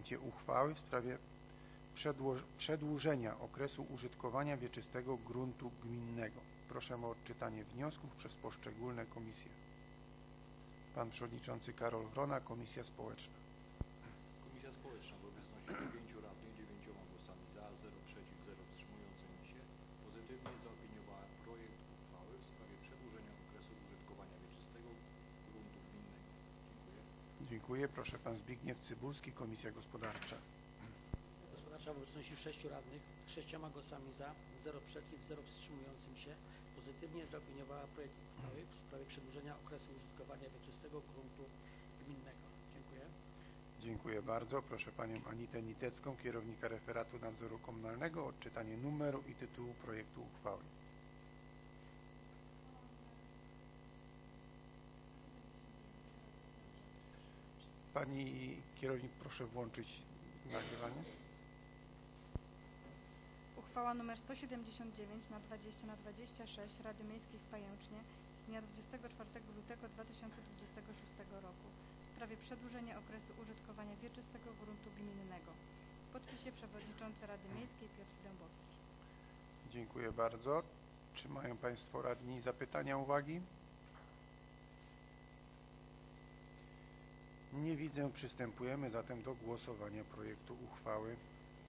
podjęcie uchwały w sprawie przedłużenia okresu użytkowania wieczystego gruntu gminnego. Proszę o odczytanie wniosków przez poszczególne komisje. Pan Przewodniczący Karol Wrona, Komisja Społeczna. Komisja Społeczna w obecności 9 radnych, 9 głosami za, 0 przeciw, 0 wstrzymującymi się pozytywnie zaopiniowała projekt uchwały w sprawie przedłużenia okresu użytkowania wieczystego gruntu gminnego. Dziękuję. Dziękuję. Proszę Pan Zbigniew Cybulski, Komisja Gospodarcza. Gospodarcza w obecności 6 radnych, 6 głosami za, 0 przeciw, 0 wstrzymującym się pozytywnie zaopiniowała projekt uchwały w sprawie przedłużenia okresu użytkowania wieczystego gruntu gminnego. Dziękuję. Dziękuję bardzo. Proszę Panią Anitę Nitecką, kierownika referatu nadzoru komunalnego o odczytanie numeru i tytułu projektu uchwały. Pani kierownik, proszę włączyć nagrywanie. Uchwała nr 179 na 20/26 Rady Miejskiej w Pajęcznie z dnia 24 lutego 2026 roku w sprawie przedłużenia okresu użytkowania wieczystego gruntu gminnego. W podpisie przewodniczący Rady Miejskiej Piotr Dębowski. Dziękuję bardzo. Czy mają Państwo radni zapytania, uwagi? Nie widzę. Przystępujemy zatem do głosowania projektu uchwały.